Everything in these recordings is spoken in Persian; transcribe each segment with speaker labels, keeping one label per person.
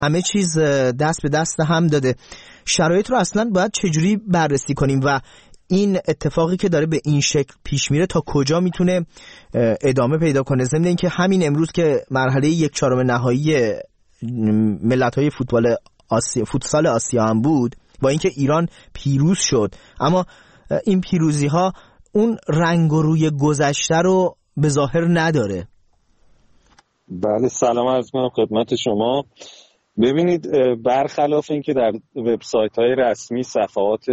Speaker 1: همه چیز دست به دست هم داده. شرایط رو اصلا باید چجوری بررسی کنیم و این اتفاقی که داره به این شکل پیش میره تا کجا میتونه ادامه پیدا کنه؟ ضمن اینکه همین امروز که مرحله 1/4 نهایی ملت‌های فوتسال آسیا هم بود، با اینکه ایران پیروز شد، اما این پیروزی ها اون رنگ و روی گذشته رو به ظاهر نداره.
Speaker 2: بله، سلام عرض می‌کنم خدمت شما. ببینید، برخلاف اینکه در وبسایت‌های رسمی، صفحات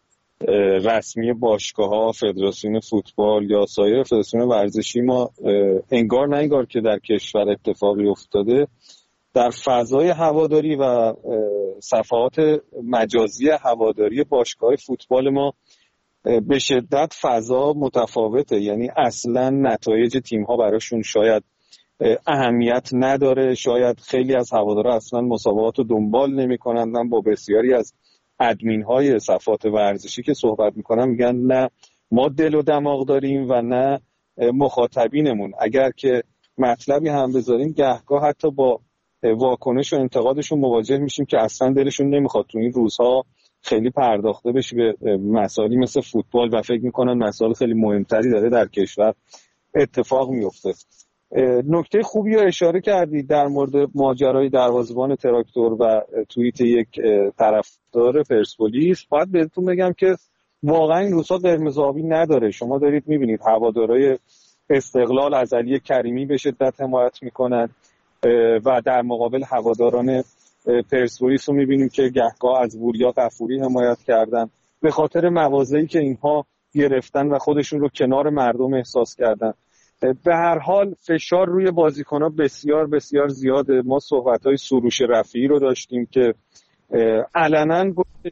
Speaker 2: رسمی باشگاه‌ها، فدراسیون فوتبال یا سایر فدراسیون ورزشی ما انگار نه انگار که در کشور اتفاقی افتاده، در فضای هواداری و صفحات مجازی هواداری باشگاه فوتبال ما به شدت فضا متفاوته. یعنی اصلا نتایج تیم‌ها براشون شاید اهمیت نداره، شاید خیلی از هوادارا اصلا مسابقات رو دنبال نمی‌کنن. من با بسیاری از ادمین‌های صفحات ورزشی که صحبت می‌کنم میگن نه ما دل و دماغ داریم و نه مخاطبینمون. اگر که مطلبی هم بذاریم گهگاه حتی با واکنش و انتقادشون مواجه میشیم که اصلا دلشون نمیخواد تو این روزها خیلی پرداخته بشه به مسائلی مثل فوتبال و فکر میکنن مسائل خیلی مهمتری داره در کشور اتفاق میفته. نکته خوبی رو اشاره کردید در مورد ماجرای دروازه‌بان تراکتور و توییت یک طرفدار پرسپولیس. باید بهتون بگم که واقعا این روزها قرمز آبی نداره. شما دارید میبینید هوادارهای استقلال از علی کریمی به شدت حمایت میکنن و در مقابل هواداران پرسپولیس رو میبینیم که گهگاه از وریا غفوری حمایت کردن به خاطر مواضعی که اینها گرفتن و خودشون رو کنار مردم احساس کردن. به هر حال فشار روی بازیکن‌ها بسیار بسیار زیاده. ما صحبت‌های سروش رفیعی رو داشتیم که علنا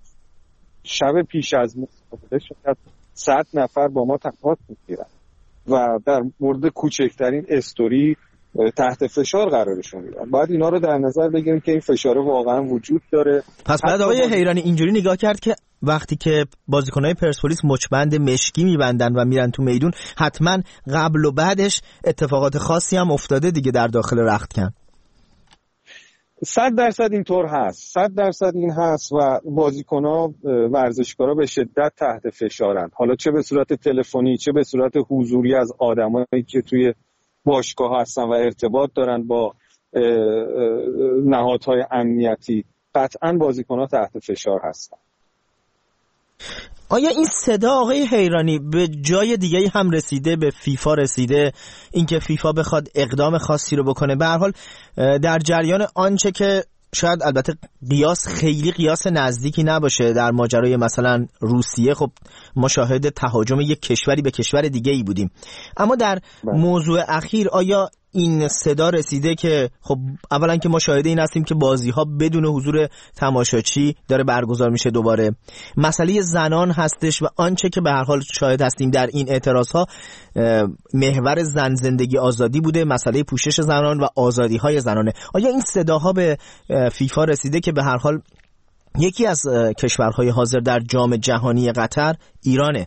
Speaker 2: شب پیش از مسابقه شاید 100 نفر با ما تماس می‌گیرن و در مورد کوچکترین استوری تحت فشار قرارشون میدن. باید اینا رو در نظر بگیریم که این فشار واقعا وجود داره.
Speaker 1: پس بعد آقای حیرانی اینجوری نگاه کرد که وقتی که بازیکن‌های پرسپولیس مچبند مشکی میبندن و میرن تو میدون، حتما قبل و بعدش اتفاقات خاصی هم افتاده دیگه در داخل رختکن.
Speaker 2: 100% اینطور هست، 100% این هست و بازیکن‌ها ورزشکارا به شدت تحت فشارن، حالا چه به صورت تلفنی چه به صورت حضوری از آدمایی که توی باشگاه هستن و ارتباط دارن با نهادهای امنیتی. قطعاً بازیکن‌ها تحت فشار هستن.
Speaker 1: آیا این صدا آقای حیرانی به جای دیگه هم رسیده، به فیفا رسیده، اینکه فیفا بخواد اقدام خاصی رو بکنه؟ به هر حال در جریان آنچه که شاید البته خیلی قیاس نزدیکی نباشه در ماجرای مثلا روسیه، خب ما شاهد تهاجم یک کشوری به کشور دیگه ای بودیم، اما در موضوع اخیر آیا این صدا رسیده که خب اولا که ما شاهد این هستیم که بازی ها بدون حضور تماشاچی داره برگزار میشه دوباره، مسئله زنان هستش و آنچه که به هر حال شاهد هستیم در این اعتراض ها محور زن زندگی آزادی بوده، مسئله پوشش زنان و آزادی های زنانه. آیا این صداها به فیفا رسیده که به هر حال یکی از کشورهای حاضر در جام جهانی قطر ایرانه؟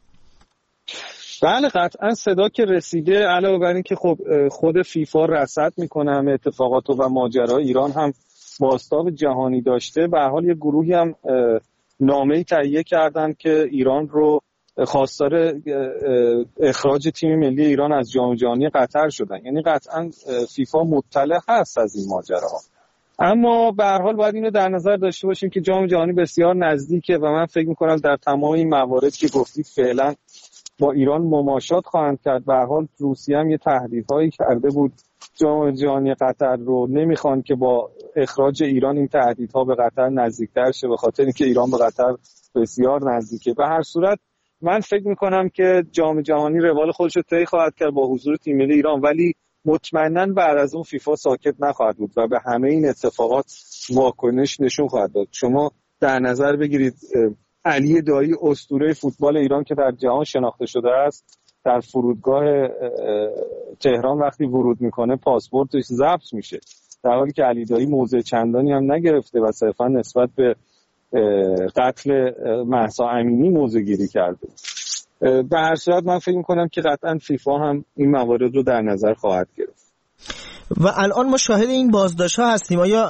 Speaker 2: بله، قطعا صدا که رسیده، علاوه بر این که خب خود فیفا رصد میکنه همه اتفاقات و ماجرای ایران هم بازتاب جهانی داشته. به هر حال یه گروهی هم نامه‌ای تهیه کردن که ایران رو خواستار اخراج تیم ملی ایران از جام جهانی قطر شدن. یعنی قطعا فیفا مطلع هست از این ماجراها. اما به هر حال باید اینو در نظر داشته باشیم که جام جهانی بسیار نزدیکه و من فکر میکنم در تمام این موارد که گفتید فعلا با ایران مماشات خواهند کرد. به هر حال روسیه هم یه تهدیدهایی کرده بود جام جهانی قطر رو، نمیخوان که با اخراج ایران این تهدیدها به قطر نزدیکتر شه، به خاطر اینکه ایران به قطر بسیار نزدیکه. به هر صورت من فکر میکنم که جام جهانی روال خودش رو طی خواهد کرد با حضور تیم ملی ایران، ولی مطمئناً بعد از اون فیفا ساکت نخواهد بود و به همه این اتفاقات واکنش نشون خواهد داد. شما در نظر بگیرید علی دایی اسطوره فوتبال ایران که در جهان شناخته شده است، در فرودگاه تهران وقتی ورود میکنه پاسپورتش ضبط میشه، در حالی که علی دایی موضع چندانی هم نگرفته و صرفا نسبت به قتل مهسا امینی موضع گیری کرده. به هر صورت من فکر میکنم که قطعا فیفا هم این موارد رو در نظر خواهد گرفت.
Speaker 1: و الان ما شاهد این بازداشت‌ها هستیم. آیا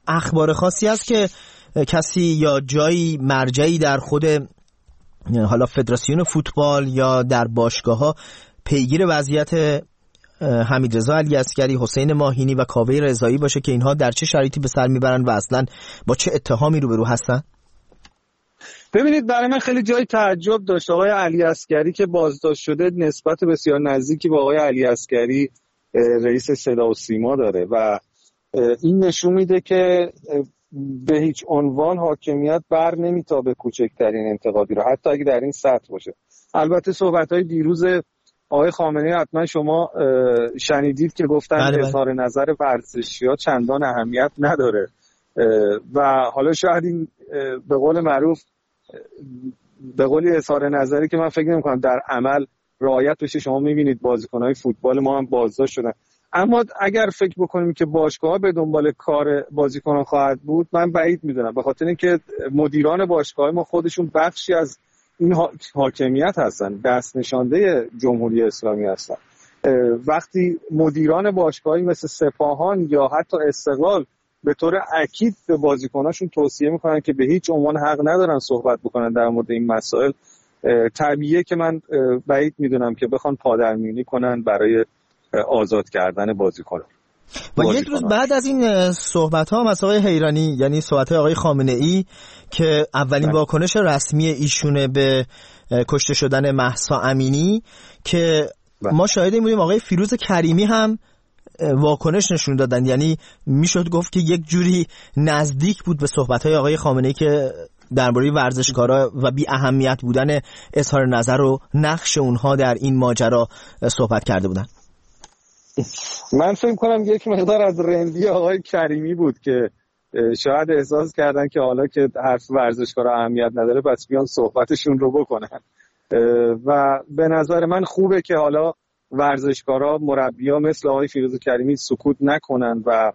Speaker 1: اخبار خاصی هست که کسی یا جایی مرجعی در خود حالا فدراسیون فوتبال یا در باشگاه‌ها پیگیر وضعیت حمیدرضا علیعسکری، حسین ماهینی و کاوه رضایی باشه که اینها در چه شرایطی به سر میبرن و اصلا با چه اتهامی روبرو هستن؟
Speaker 2: ببینید، برای من خیلی جای تعجب داشت آقای علیعسکری که بازداشت شده نسبت بسیار نزدیکی با آقای علیعسکری رئیس صدا و سیما داره و این نشون میده که به هیچ عنوان حاکمیت بر نمیتابه کوچکترین انتقادی رو، حتی اگه در این سطح باشه. البته صحبت‌های دیروز آقای خامنه‌ای حتما شما شنیدید که گفتن اظهار نظر ورزشی‌ها چندان اهمیت نداره و حالا شاید این به قول معروف به قولی اظهار نظری که من فکر نمی‌کنم در عمل رعایت بشه. شما می‌بینید بازیکن‌های فوتبال ما هم بازداشت شدن، اما اگر فکر بکنیم که باشگاه‌ها به دنبال کار بازیکنان خواهد بود، من بعید می‌دونم، به خاطر اینکه مدیران باشگاه‌های ما خودشون بخشی از این حاکمیت هستن، دست نشانده جمهوری اسلامی هستن. وقتی مدیران باشگاهی مثل سپاهان یا حتی استقلال به طور اکید به بازیکناشون توصیه میکنن که به هیچ عنوان حق ندارن صحبت بکنن در مورد این مسائل، طبیعیه که من بعید میدونم که بخوان پادرمیونی کنن برای آزاد کردن بازیکنان.
Speaker 1: و یک روز بعد از این صحبت ها هم از آقای حیرانی، یعنی صحبت های آقای خامنه ای که اولین واکنش رسمی ایشونه به کشته شدن مهسا امینی که ما شاهد بودیم آقای فیروز کریمی هم واکنش نشون دادن، یعنی میشد گفت که یک جوری نزدیک بود به صحبت های آقای خامنه ای که درباره ورزشکارا و بی اهمیت بودن اظهار نظر و نقش اونها در این ماجرا صحبت کرده بودن.
Speaker 2: من فکر کنم یک مقدار از رندی آقای کریمی بود که شاید احساس کردن که حالا که حرف ورزشکارا اهمیت نداره پس بیان صحبتشون رو بکنن و به نظر من خوبه که حالا ورزشکارا، مربی‌ها مثل آقای فیروز کریمی سکوت نکنن و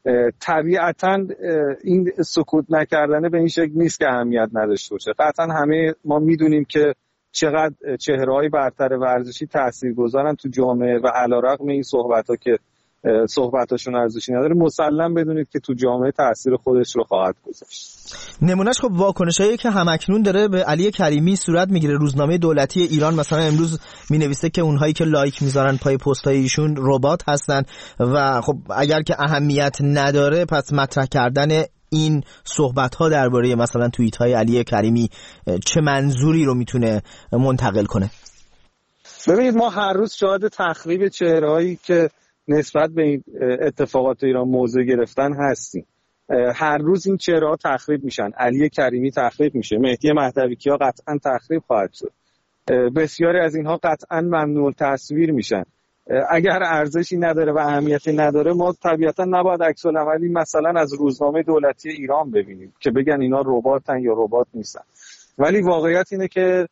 Speaker 2: طبیعتاً این سکوت نکردنه به این شکل نیست که اهمیت نداشته باشه. قطعاً همه ما میدونیم که چقدر چهره‌های برتر ورزشی تاثیرگذارن تو جامعه و علیرغم این صحبت‌ها که صحبتاشون ارزشی نداره، مسلم بدونید که تو جامعه تاثیر خودش رو خواهد گذاشت.
Speaker 1: نمونهش خب واکنشایی که همکنون داره به علی کریمی صورت میگیره. روزنامه دولتی ایران مثلا امروز مینویسه که اونهایی که لایک میذارن پای پست‌های ایشون ربات هستن و خب اگر که اهمیت نداره پس مطرح کردن این صحبت‌ها درباره مثلا توییت‌های علی کریمی چه منظوری رو میتونه منتقل کنه؟
Speaker 2: ببینید، ما هر روز شاهد تخریب چهرهایی که نسبت به این اتفاقات ایران موضع گرفتن هستیم. هر روز این چهره‌ها تخریب میشن. علی کریمی تخریب میشه، مهدی مهدوی‌کیا قطعا تخریب خواهد شد، بسیاری از اینها قطعا ممنوع التصویر میشن. اگر ارزشی نداره و اهمیتی نداره، ما طبیعتا نباید عکس العملی مثلا از روزنامه دولتی ایران ببینیم که بگن اینا رباتن یا ربات نیستن. ولی واقعیت اینه که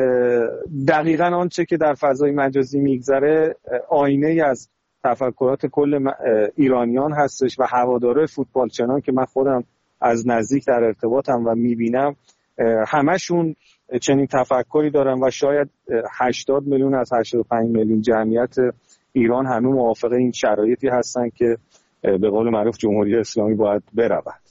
Speaker 2: دقیقاً آنچه که در فضای مجازی میگذره آینه‌ای از تفکرات کل ایرانیان هستش و هواداره فوتبال، چنان که من خودم از نزدیک در ارتباطم و میبینم، همشون چنین تفکری دارن و شاید 80 میلیون از 85 میلیون جمعیت ایران همه موافق این شرایطی هستن که به قول معروف جمهوری اسلامی باید برود.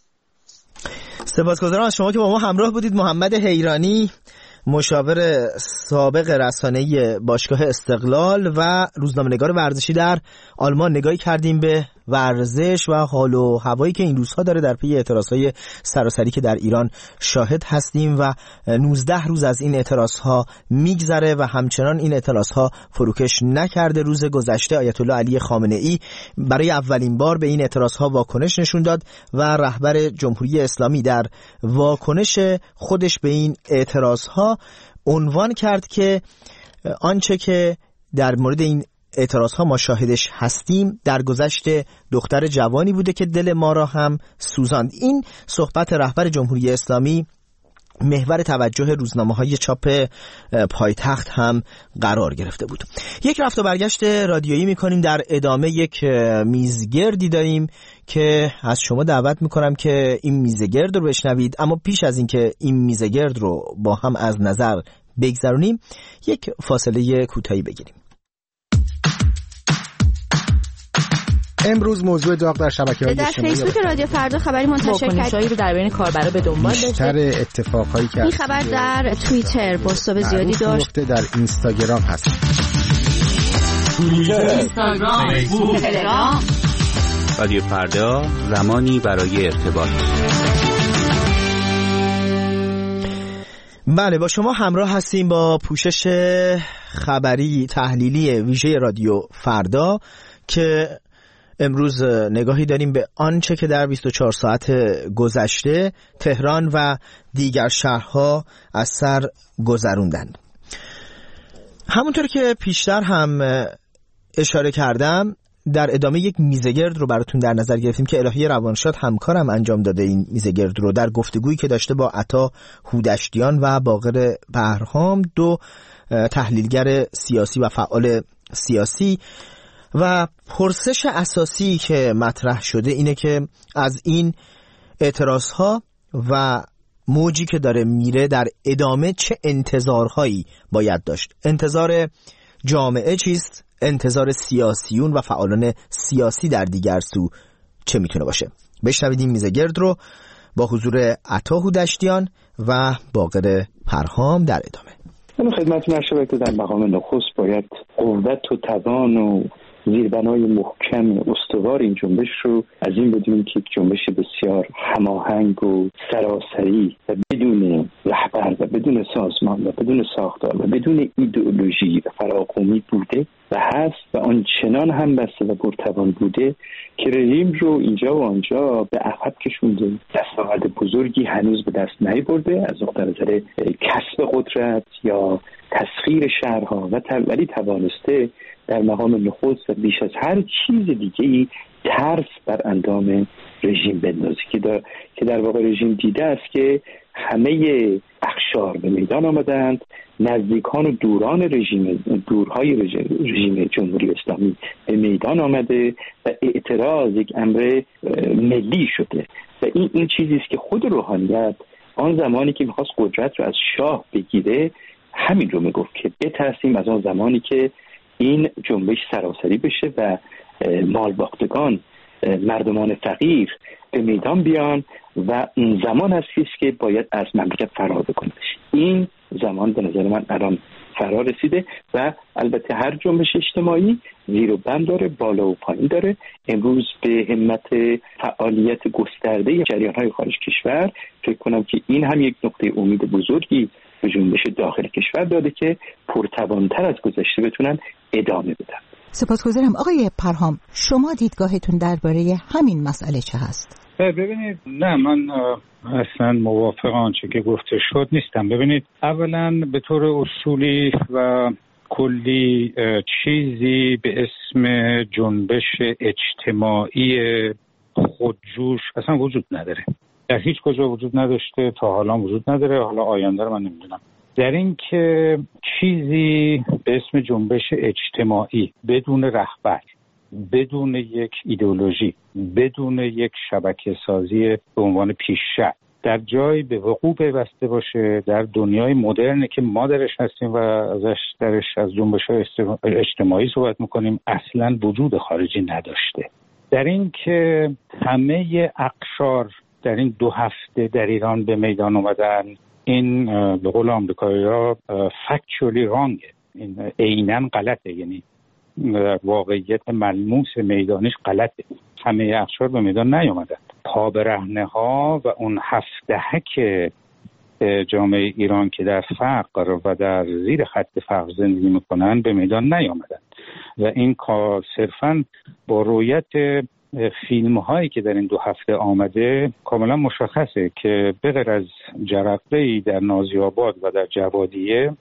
Speaker 1: سپاسگزارم از شما که با ما همراه بودید. محمد حیرانی، مشاور سابق رسانه‌ای باشگاه استقلال و روزنامه‌نگار ورزشی در آلمان، نگاهی کردیم به ورزش و حال و هوایی که این روزها داره در پی اعتراضهای سراسری که در ایران شاهد هستیم و 19 روز از این اعتراضها میگذره و همچنان این اعتراضها فروکش نکرده. روز گذشته آیت الله علی خامنه‌ای برای اولین بار به این اعتراضها واکنش نشون داد و رهبر جمهوری اسلامی در واکنش خودش به این اعتراضها عنوان کرد که آنچه که در مورد این اعتراضها ما شاهدش هستیم در گذشت دختر جوانی بوده که دل ما را هم سوزاند. این صحبت رهبر جمهوری اسلامی محور توجه روزنامه‌های چاپ پایتخت هم قرار گرفته بود. یک رفت و برگشت رادیویی می‌کنیم. در ادامه یک میزگردی داریم که از شما دعوت می‌کنم که این میزگرد رو بشنوید، اما پیش از اینکه این میزگرد رو با هم از نظر بگذرونیم یک فاصله کوتاهی بگیریم.
Speaker 3: امروز موضوع داغ در شبکه‌های
Speaker 4: اجتماعی در فیسبوک رادیو فردا خبری منتشر کرد رو در بین کاربرا به دنبال داشته.
Speaker 3: بیشتر اتفاقایی که
Speaker 4: این خبر در توییتر پست‌های زیادی داشت.
Speaker 3: در اینستاگرام هست.
Speaker 4: اینستاگرام، فیسبوک، تلگرام.
Speaker 5: رادیو فردا، زمانی برای ارتباط.
Speaker 1: بله، با شما همراه هستیم با پوشش خبری تحلیلی ویژه رادیو فردا که امروز نگاهی داریم به آنچه که در 24 ساعت گذشته تهران و دیگر شهرها از سر گذروندند. همونطور که پیشتر هم اشاره کردم، در ادامه یک میزگرد رو براتون در نظر گرفتیم که الهی روانشاد همکارم انجام داده. این میزگرد رو در گفتگویی که داشته با عطا هودشتیان و باقر بهرام، دو تحلیلگر سیاسی و فعال سیاسی، و پرسش اساسی که مطرح شده اینه که از این اعتراضها و موجی که داره میره در ادامه چه انتظارهایی باید داشت. انتظار جامعه چیست؟ انتظار سیاسیون و فعالان سیاسی در دیگر سو چه میتونه باشه؟ بشنوید این میزگرد رو با حضور عطا هودشتیان و باقر پرهام در ادامه.
Speaker 6: من خدمتتون عرض شود که در مقام نخست باید قوت و توان و زیربنای محکم استوار این جنبش رو از این بدونیم که جنبش بسیار هماهنگ و سراسری و بدون رهبر و بدون سازمان و بدون ساختار و بدون ایدئولوژی و فراقومی بوده و هست و آنچنان هم بسته و پرتوان بوده که رژیم رو اینجا و آنجا به عقب کشونده. دستاورد بزرگی هنوز به دست نیاورده از نظر کسب قدرت یا تسخیر شهرها ولی توانسته در مقام نخست و بیش از هر چیز دیگه‌ای ترس بر اندام رژیم بندازه که در واقع رژیم دیده است که همه اقشار به میدان آمدند، نزدیکان و دورهای رژیم جمهوری اسلامی به میدان آمده و اعتراض یک امر ملی شده و این چیزی است که خود روحانیت آن زمانی که می‌خواست قدرت رو از شاه بگیره همین رو میگفت که بترسیم از آن زمانی که این جنبش سراسری بشه و مالباختگان، مردمان فقیر به میدان بیان و این زمان هستیش که باید از مملکت فرار بکنه. این زمان به نظر من الان فرار رسیده و البته هر جنبش اجتماعی زیر و بم داره، بالا و پایین داره. امروز به همت فعالیت گسترده جریان‌های خارج کشور فکر کنم که این هم یک نقطه امید بزرگی به جنبش داخل کشور داده که پرتوان‌تر از گذشته بتونن ادامه بدن.
Speaker 7: سپاسگزارم. آقای پرهام، شما دیدگاهتون درباره همین مسئله چه هست؟
Speaker 8: ببینید، نه، من اصلا موافق آنچه که گفته شد نیستم. ببینید، اولا به طور اصولی و کلی چیزی به اسم جنبش اجتماعی خودجوش اصلا وجود نداره. در هیچ کجا وجود نداشته، تا حالا وجود نداره، حالا آینده رو من نمیدونم. در این که چیزی به اسم جنبش اجتماعی بدون رهبر، بدون یک ایدئولوژی، بدون یک شبکه سازی به عنوان پیشرفت در جای به وقوع پیوسته باشه در دنیای مدرنی که ما درش هستیم و درش از جنبش‌های اجتماعی صحبت میکنیم اصلا وجود خارجی نداشته. در این که همه اقشار در این 2 هفته در ایران به میدان اومدن، این به قول آمریکایی‌ها فکچولی رانگه، این عیناً غلطه، یعنی واقعیت ملموس میدانش غلطه. همه اقشار به میدان نیومدن. پا برهنه ها و اون 7 جامعه ایران که در فقر و در زیر خط فقر زندگی میکنن به میدان نیامدن و این کار صرفاً با رویت فیلم هایی که در این 2 هفته آمده کاملا مشخصه که بغیر از جرقه‌ای در نازی‌آباد و در جوادیه،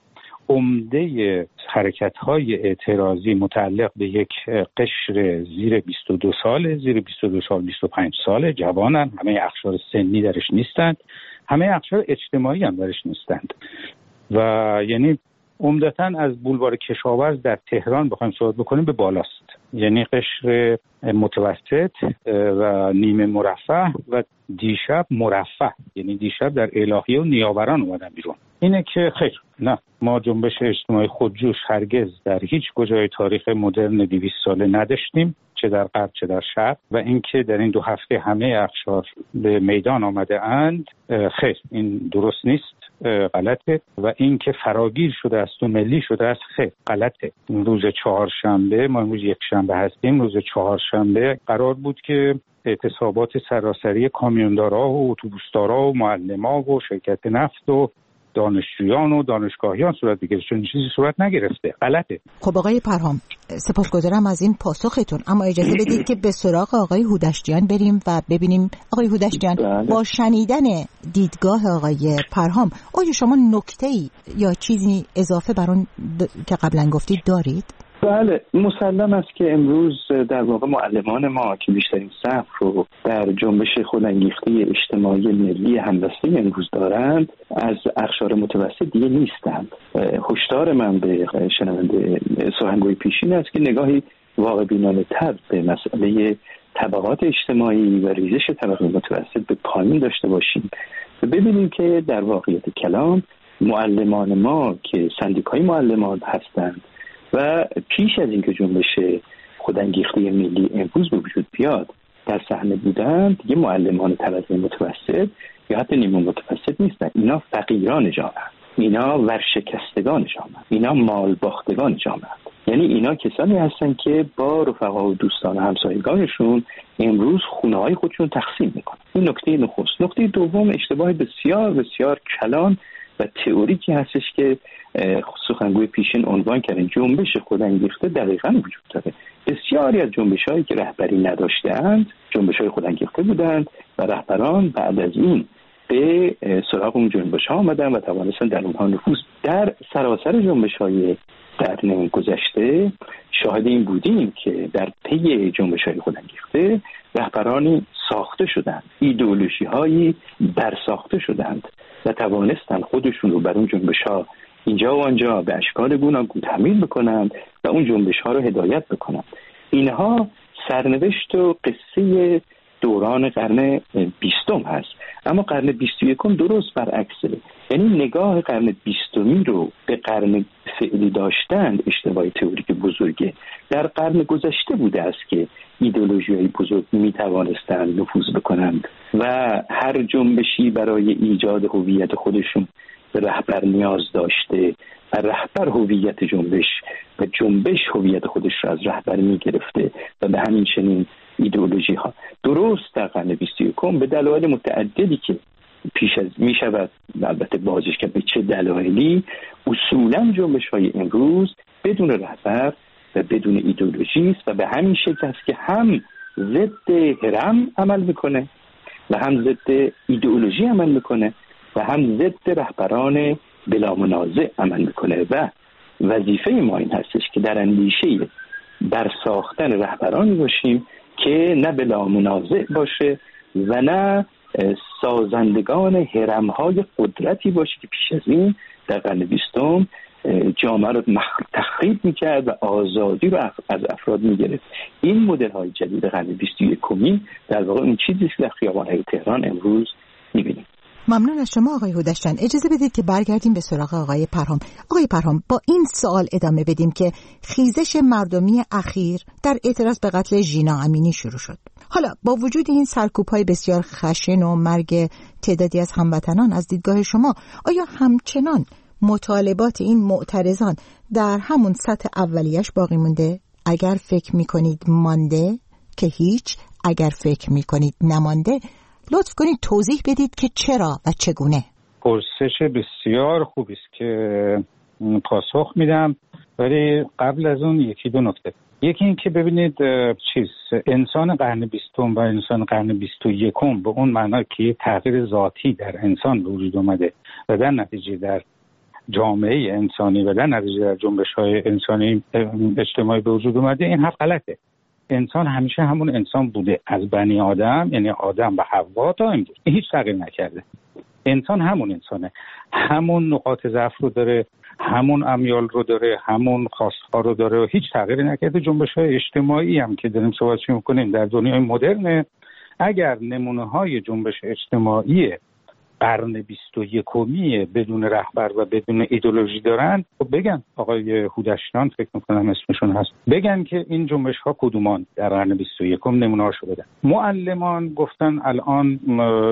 Speaker 8: عمده حرکت‌های اعتراضی متعلق به یک قشر زیر 22 سال، زیر 22 سال 25 سال جوانن، همه اقشار سنی درش نیستند، همه اقشار اجتماعی هم درش نیستند و یعنی عمدتاً از بولوار کشاورز در تهران بخوایم صحبت بکنیم به بالاست، یعنی قشر متوسط و نیمه مرفه و دیشب مرفه، یعنی دیشب در الهیه و نیاوران اومدن بیرون اینه که خیر، نه، ما جنبش اجتماعی خودجوش هرگز در هیچ کجای تاریخ مدرن 200 ساله نداشتیم، چه در غرب چه در شرق، و اینکه در این 2 هفته همه اقشار به میدان آمده اند، خیر، این درست نیست، غلطه. و اینکه فراگیر شده است و ملی شده است، خیر، غلطه. روز چهارشنبه، ما امروز یک شنبه هستیم، روز چهارشنبه قرار بود که اعتصابات سراسری کامیوندارا و اتوبوسدارا و معلما و شرکت نفت و دانشجویان و دانشگاهیان صورت بگیره، چون چیزی صورت نگرفته. غلطه.
Speaker 7: خب آقای پرهام، سپاسگزارم از این پاسختون، اما اجازه بدید که به سراغ آقای هودشتیان بریم و ببینیم. آقای هودشتیان، با شنیدن دیدگاه آقای پرهام، آیا شما نکته‌ای یا چیزی اضافه بر اون که قبلا گفتید دارید؟
Speaker 6: بله، مسلم است که امروز در واقع معلمان ما که بیشترین صف رو در جنبش خودانگیخته اجتماعی ملی همبسته امروز دارند از اقشار متوسط دیگه نیستند. هشدار من به شنونده سخنگوی پیشین است که نگاهی واقع بینانه تر به مسئله طبقات اجتماعی و ریزش طبقه متوسط به پایین داشته باشیم و ببینیم که در واقعیت کلام معلمان ما که سندیکای معلمان هستند و پیش از اینکه جنبش خودانگیخته ملی امروز به وجود بیاد در صحنه بودند، دیگه معلمان طبقه متوسط یا حتی نیمه متوسط نیستند. اینا فقیران جامعه، اینا ورشکستگان جامعه، اینا مال باختگان جامعه. یعنی اینا کسانی هستن که با رفقا و دوستان و همسایگانشون امروز خونه‌های خودشون تقسیم میکنن. این نکته نخست. نکته دوم، اشتباه بسیار بسیار کلان و تئوریکی هستش که سخنگوی پیشین عنوان کردن. جنبش خودانگیخته دقیقاً وجود داره. بسیاری از جنبش‌هایی که رهبری نداشته‌اند جنبش‌های خودانگیخته بودند و رهبران بعد از این به سراغ اون جنبش‌ها آمدن و توانستن در اونها نفوذ. در سراسر جنبش‌های قرن گذشته شاهد این بودیم که در طی جنبش‌های خودانگیخته رهبرانی ساخته شدند، ایدئولوژی‌هایی برساخته شدند و توانستن خودشون رو بر اون جنبش‌ها اینجا و آنجا به اشکال گوناگون تحمیل بکنند و اون جنبش‌ها رو هدایت بکنند. اینها سرنوشت و قصه دوران قرن 20 هست. اما قرن 21 درست برعکسه. یعنی نگاه قرن 20 رو به قرن فعلی داشتن اشتباه تئوریک بزرگه. در قرن گذشته بوده است که ایدئولوژی‌های بزرگ می‌توانستند نفوذ بکنند و هر جنبشی برای ایجاد هویت خودشون به رهبر نیاز داشته و رهبر هویت جنبش و جنبش هویت خودش را از رهبر می‌گرفته و به همین چنین ایدئولوژی ها. درست در قرن 21 به دلایل متعددی که پیش از میشود البته بازش که به چه دلایلی، اصولا جنبش های امروز بدون رهبر و بدون ایدئولوژی است و به همین شکل است که هم ضد هرم عمل میکنه و هم ضد ایدئولوژی عمل میکنه و هم ضد رهبران بلا منازع عمل میکنه. و وظیفه ما این هستش که در اندیشه بر ساختن رهبرانی باشیم که نه بلا منازع باشه و نه سازندگان هرم‌های قدرتی باشه که پیش از این در قرن 20 جامعه رو تخریب میکرد و آزادی رو از افراد میگرفت. این مدل‌های جدید قرن 21 در واقع این چیزی که در خیابان‌های تهران امروز میبینیم.
Speaker 7: ممنون از شما آقای هودشتیان. اجازه بدید که برگردیم به سراغ آقای پرهام. آقای پرهام، با این سوال ادامه بدیم که خیزش مردمی اخیر در اعتراض به قتل ژینا امینی شروع شد. حالا با وجود این سرکوب‌های بسیار خشن و مرگ تعدادی از هموطنان، از دیدگاه شما آیا همچنان مطالبات این معترضان در همون سطح اولیش باقی مونده؟ اگر فکر می‌کنید مانده که هیچ، اگر فکر می‌کنید نمانده لطف کنید توضیح بدید که چرا و چگونه.
Speaker 8: پرسش بسیار خوبی است که پاسخ میدم، ولی قبل از اون یکی دو نکته. یکی این که ببینید انسان قرن 20 و انسان قرن 21 به اون معنا که یه تغییر ذاتی در انسان به وجود اومده و در نتیجه در جامعه انسانی و در نتیجه در جنبش‌های انسانی اجتماعی به وجود اومده، این حرف غلطه. انسان همیشه همون انسان بوده، از بنی آدم یعنی آدم و حوا تا امروز هیچ تغییر نکرده. انسان همون انسانه، همون نقاط ضعف رو داره، همون امیال رو داره، همون خواست‌ها رو داره و هیچ تغییری نکرده. جنبش‌های اجتماعی هم که داریم صحبتش می‌کنیم در دنیای مدرن، اگر نمونه‌های جنبش اجتماعی قرن 21 بدون رهبر و بدون ایدئولوژی دارن، خب بگن. آقای هودشتان فکر میکنم اسمشون هست، بگن که این جنبش ها کدومان در قرن 21 نمونه‌هاشو بدن. معلمان گفتن الان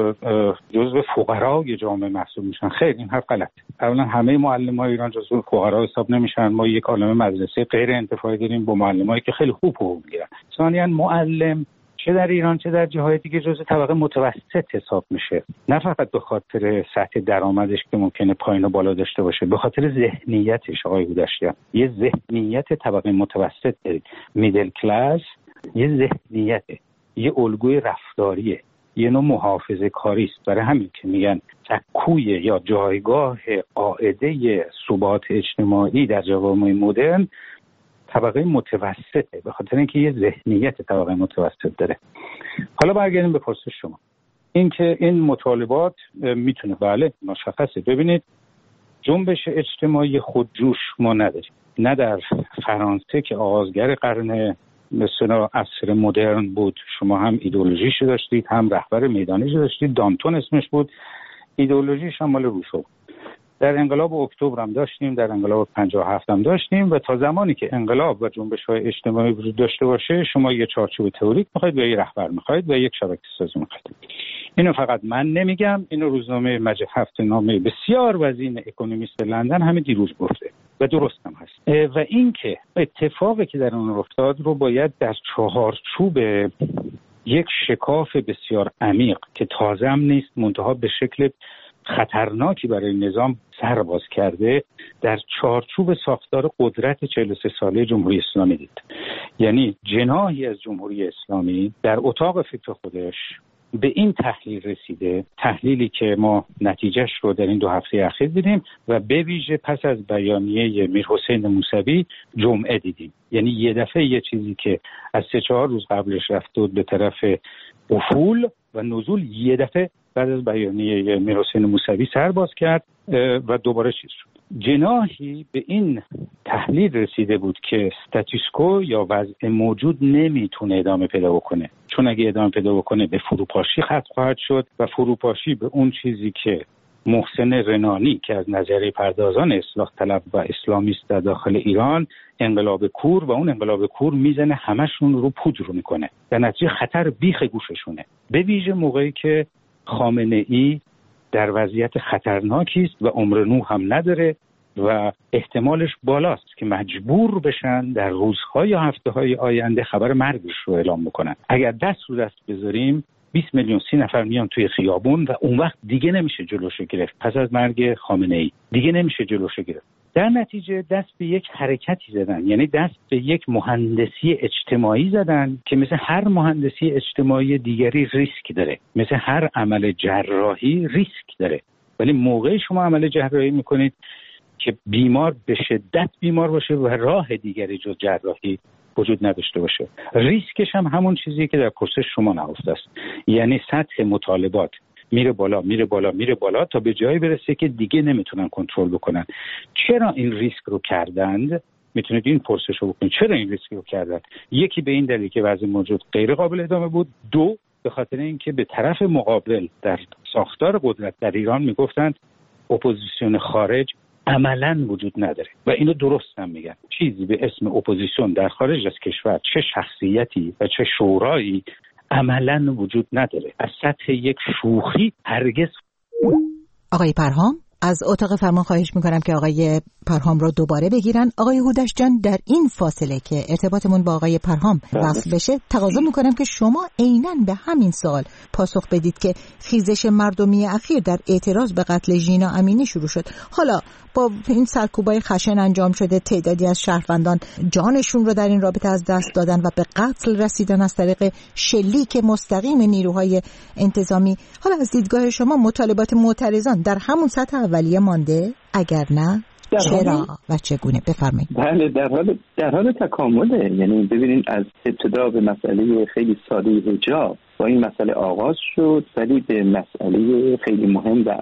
Speaker 8: جزو فقرای جامعه محسوب میشن. خیر، این حرف غلط. اولا همه معلمای ایران جزو فقرا حساب نمیشن. ما یک عالمه مدرسه غیر انتفاعی داریم با معلمایی که خیلی خوب حقوق میگیرن. ثانیاً معلم چه در ایران چه در جاهای دیگه جزو طبقه متوسط حساب میشه، نه فقط به خاطر سطح درآمدش که ممکنه پایین و بالا داشته باشه، به خاطر ذهنیتش. آقای هودشتیان، یه ذهنیت طبقه متوسط دارید. میدل کلاس یه ذهنیته، یه الگوی رفتاریه، یه نوع محافظه کاری است. برای همین که میگن سکوی یا جایگاه قاعده ثبات اجتماعی در جوامع مدرن طبقه متوسطه، به خاطر اینکه یه ذهنیت طبقه متوسط داره. حالا برگردیم به پرسش شما. اینکه این مطالبات میتونه، بله مشخصه. ببینید، جنبش اجتماعی خودجوش ما نداریم، نه در فرانسه که آغازگر قرن مثلا عصر مدرن بود. شما هم ایدئولوژیش داشتید، هم رهبر میدانیش داشتید، دانتون اسمش بود، ایدئولوژیش هم مال روسو. در انقلاب اکتبر هم داشتیم، در انقلاب 57 هم داشتیم، و تا زمانی که انقلاب و جنبش‌های اجتماعی وجود داشته باشه، شما یه چارچوب تئوریک می‌خواید و یه رهبر می‌خواید و یک شبکه‌سازی می‌خواید. اینو فقط من نمیگم، اینو روزنامه مجله هفته‌نامه بسیار وزین اکونومیست لندن همین دیروز گفته و درست هم هست. و اینکه اتفاقی که در اون افتاد رو باید در چهارچوب یک شکاف بسیار عمیق که تازه هم نیست، منتها به شکل خطرناکی برای نظام سر باز کرده، در چارچوب ساختار قدرت 43 ساله جمهوری اسلامی دید. یعنی جناحی از جمهوری اسلامی در اتاق فکر خودش به این تحلیل رسیده، تحلیلی که ما نتیجهش رو در این 2 هفته اخیر دیدیم و به ویژه پس از بیانیه میرحسین موسوی جمعه دیدیم. یعنی یه دفعه یه چیزی که از 3-4 روز قبلش رفته بود به طرف افول و نزول، یه دفعه بعد از بیانیه میرحسین موسوی سر باز کرد و دوباره چیز شد. جناحی به این تحلیل رسیده بود که استاتوسکو یا وضع موجود نمیتونه ادامه پیدا بکنه، چون اگه ادامه پیدا بکنه به فروپاشی ختم خواهد شد و فروپاشی به اون چیزی که محسن رنانی که از نظریه پردازان اصلاح طلب و اسلامیست در داخل ایران انقلاب کور، و اون انقلاب کور میزنه همشون رو پودر میکنه، در نتیجه خطر بیخ گوششونه، به ویژه موقعی که خامنه ای در وضعیت خطرناکی است و عمر نوح هم نداره و احتمالش بالاست که مجبور بشن در روزهای یا هفته‌های آینده خبر مرگش رو اعلام بکنن. اگر دست رو دست بذاریم 20 میلیون 30 نفر میان توی خیابون و اون وقت دیگه نمیشه جلوشو گرفت. پس از مرگ خامنه ای دیگه نمیشه جلوشو گرفت. در نتیجه دست به یک حرکتی زدن، یعنی دست به یک مهندسی اجتماعی زدن که مثل هر مهندسی اجتماعی دیگری ریسک داره، مثل هر عمل جراحی ریسک داره. ولی موقعی شما عمل جراحی میکنید که بیمار به شدت بیمار باشه و راه دیگری جز جراحی وجود نداشته باشه، ریسکش هم همون چیزی که در پرسش شما نهفته است، یعنی سطح مطالبات میره بالا میره بالا میره بالا تا به جایی برسه که دیگه نمیتونن کنترل بکنن. چرا این ریسک رو کردند؟ میتونید این پرسش رو بکنید، چرا این ریسک رو کردند؟ یکی به این دلیل که وضع موجود غیر قابل ادامه بود، دو به خاطر اینکه به طرف مقابل در ساختار قدرت در ایران میگفتند اپوزیسیون خارج عملاً وجود نداره و اینو درست هم میگن. چیزی به اسم اپوزیسیون در خارج از کشور، چه شخصیتی و چه شورایی، عملاً وجود نداره. از سطح یک شوخی هرگز.
Speaker 7: آقای پرهام، از اتاق فرمان خواهش میکنم که آقای پرهام رو دوباره بگیرن. آقای هودش جان، در این فاصله که ارتباطمون با آقای پرهام وصل بشه، تقاضا میکنم که شما عیناً به همین سوال پاسخ بدید که خیزش مردمی اخیر در اعتراض به قتل ژینا امینی شروع شد. حالا با این سرکوبای خشن انجام شده، تعدادی از شهروندان جانشون رو در این رابطه از دست دادن و به قتل رسیدن از طریق شلیک مستقیم نیروهای انتظامی. حالا از دیدگاه شما مطالبات معترضان در همون سطح اولیه مانده؟ اگر نه چرا و چگونه؟ بفرمایید.
Speaker 6: بله، در حال تکامله. یعنی ببینید از ابتدا به مسئله خیلی ساده حجاب با این مسئله آغاز شد، ولی به مسئله خیلی مهم و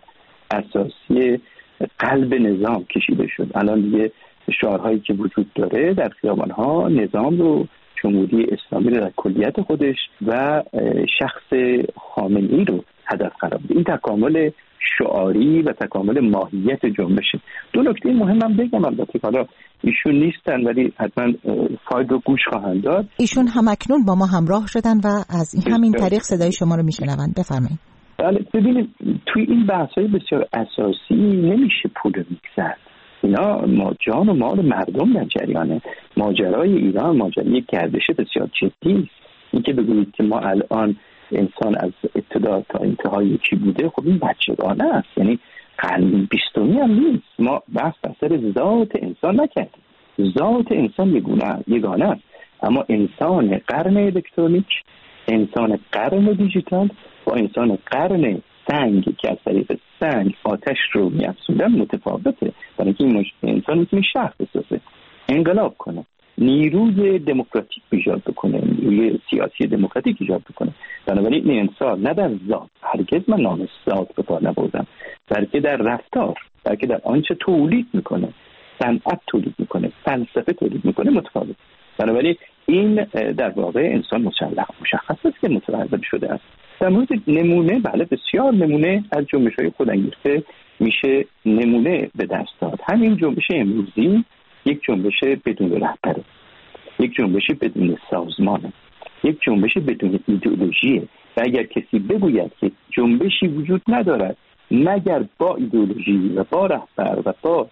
Speaker 6: اساسی قلب نظام کشیده شد. الان دیگه شعارهایی که وجود داره در خیابان‌ها نظام رو، جمهوری اسلامی رو در کلیت خودش و شخص خامنه‌ای رو هدف قرار بده. این تکامل شعاری و تکامل ماهیت جنبشه. دو نکته مهمم بگم، البته حالا ایشون نیستن ولی حتما فایل رو گوش خواهند داد.
Speaker 7: ایشون هم اکنون با ما همراه شدن و از همین طریق صدای شما رو میشنون. بفرمایید.
Speaker 6: بله، ببینید توی این بحث‌های بسیار اساسی نمیشه پولمیک زد. اینا جان و مال مردم در جریانه. ماجرای ایران ماجرای گردش بسیار جدی است. اینکه بگویید که ما الان انسان از ابتدا تا انتهای یکی بوده، خب این بچگانه است. یعنی قرن 20 هم نیست. ما بحث سر ذات انسان نکردیم. ذات انسان یگانه است، اما انسان قرن الکترونیک، انسان قرن دیجیتال با انسان قرن سنگ که از طریق سنگ آتش رو می‌افزودن متفاوته. برای اینکه انسان میتونه شهر بسازه، انقلاب کنه، نیروی دموکراتیک ایجاد بکنه، نیروی سیاسی دموکراتیک ایجاد بکنه. بنابراین این انسان نه در ذات، هرگز من نام ذات به کار نبردم، بلکه در رفتار، بلکه در آنچه تولید میکنه، صنعت تولید میکنه، فلسفه تولید میکنه متفاوت. بنابراین این در واقع انسان مشخص است که متولد شده است. در مورد نمونه، بله بسیار نمونه از جنبش‌های خودانگیخته میشه نمونه به دست داد. همین جنبش امروزی یک جنبش بدون رهبره، یک جنبش بدون سازمانه، یک جنبش بدون ایدئولوژیه. و اگر کسی بگوید که جنبشی وجود ندارد مگر با ایدئولوژی و با رهبر و با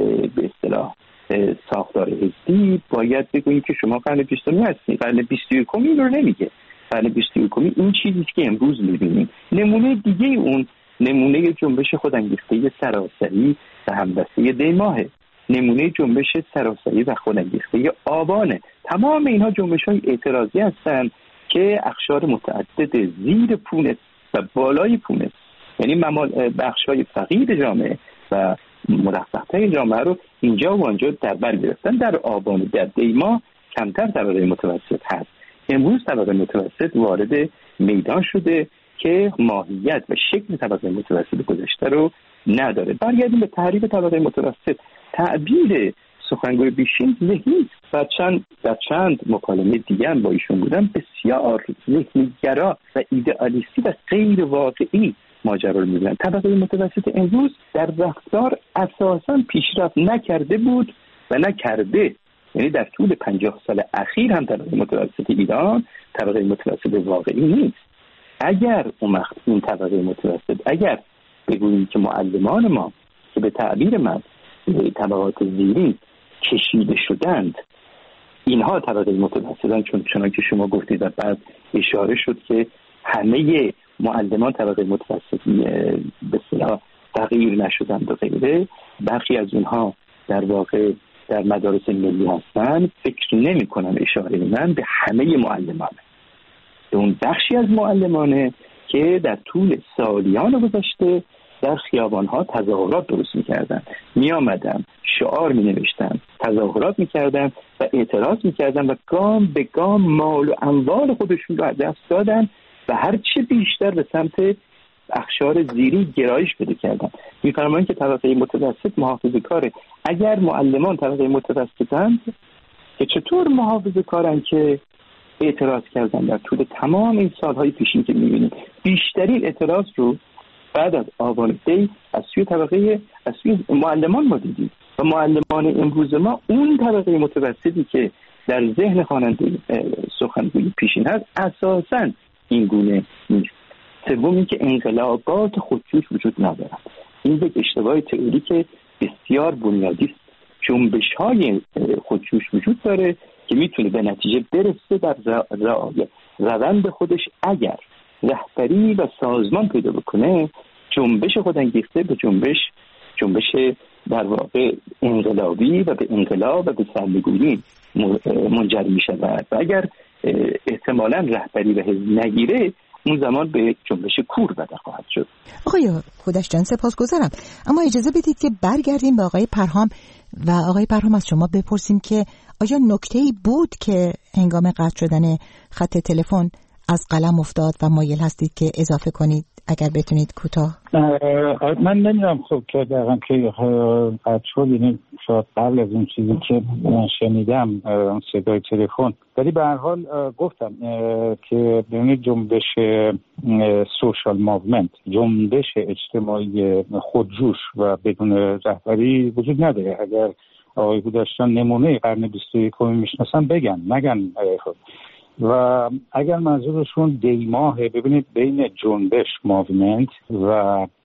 Speaker 6: به اصطلاح ساختار حزبی، باید بگوییم که شما قرن 20 هستید. قرن 21 رو نمیگه. قرن 21 این چیزی که امروز می‌بینیم. نمونه دیگه اون نمونه جنبش خودانگیخته سراسری و همدسته دیماهه، نمونه جنبش سراسری و خودانگیخته آبانه. تمام اینها جنبش‌های اعتراضی هستند که اقشار متعدد زیر پونس و بالای پونس، یعنی بخش‌های فقیر جامعه و مرفه‌تر جامعه رو اینجا و آنجا در بر گرفتن. در آبان در دیما کمتر طبقه متوسط هست. امروز طبقه متوسط وارد میدان شده که ماهیت و شکل طبقه متوسط گذشته رو نداره. برگردیم به تعریف طبقه متوسط. تعبیر سخنگوی بیشین ذهنی و چند مکالمه دیگه هم با ایشون بودن، بسیار ذهنی‌گرا و ایدئالیستی و غیر واقعی ماجرا رو می‌بینن. طبقه متوسط امروز در رفتار اساساً پیشرفت نکرده بود و نکرده. یعنی در طول 50 سال اخیر هم طبقه متوسط ایران طبقه متوسط واقعی نیست. اگر این طبقه متوسط، اگر بگوییم که معلمان ما که به تعبیر من طبقات زیرین کشیده شدند، اینها طبقه متوسطن، چون که شما گفتید و بعد اشاره شد که همه معلمان طبقه متوسط به اصطلاح تغییر نشدند و غیره، برخی از اونها در واقع در مدارس ملی هستن، فکر نمی کنم اشاره من به همه معلمانه، به اون بخشی از معلمانه که در طول سالیان گذشته در خیابانها تظاهرات درست می‌کردن، می‌آمدن، شعار می‌نوشتن، تظاهرات می‌کردن و اعتراض می‌کردن و گام به گام مال و اموال خودشون رو از دست دادن و هر چه بیشتر به سمت اقشار زیری گرایش پیدا کردن. می‌فرمایند که طبقه متوسط محافظه‌کاره. اگر معلمان طبقه متوسطند، که چطور محافظه‌کارن که اعتراض کردن در طول تمام این سال‌های پیشین که می‌بینیم؟ بیشترین اعتراض رو بعد از آبان دی از سوی معلمان ما دیدیم و معلمان امروز ما اون طبقه متوسطی که در ذهن خواننده سخنگوی پیشین هست اساساً این گونه نیست. سوم این که انقلابات خودجوش وجود ندارد. این یک اشتباه تئوریک بسیار بنیادی است. جنبش‌های خودجوش وجود داره که میتونه به نتیجه برسه در روند خودش اگر رهبری و سازمان پیدا بکنه. جنبش خودانگیخته به جنبش در واقع انقلابی و به انقلاب و به سرنگونی منجر می شود و اگر احتمالاً رهبری و حزب نگیره اون زمان به جنبش کور بدل خواهد شد.
Speaker 7: آقای هودشجان سپاسگزارم، اما اجازه بدید که برگردیم به آقای پرهام و آقای پرهام از شما بپرسیم که آیا نکته‌ای بود که هنگام قطع شدن خط تلفن از قلم افتاد و مایل هستید که اضافه کنید اگر بتونید کوتاه؟
Speaker 8: من نمیدونم خب که دقیقا که قطع شد، یعنی شاید قبل از اون چیزی که من شنیدم صدای تلفن، ولی به هر حال گفتم که ببینید جنبش سوشال موومنت، جنبش اجتماعی خودجوش و بدون رهبری وجود نداره. اگر آقای هودشتان نمونه قرن 21 میشناسن بگن نگن. و اگر منظورشون دیماه، ببینید بین جنبش موومنت و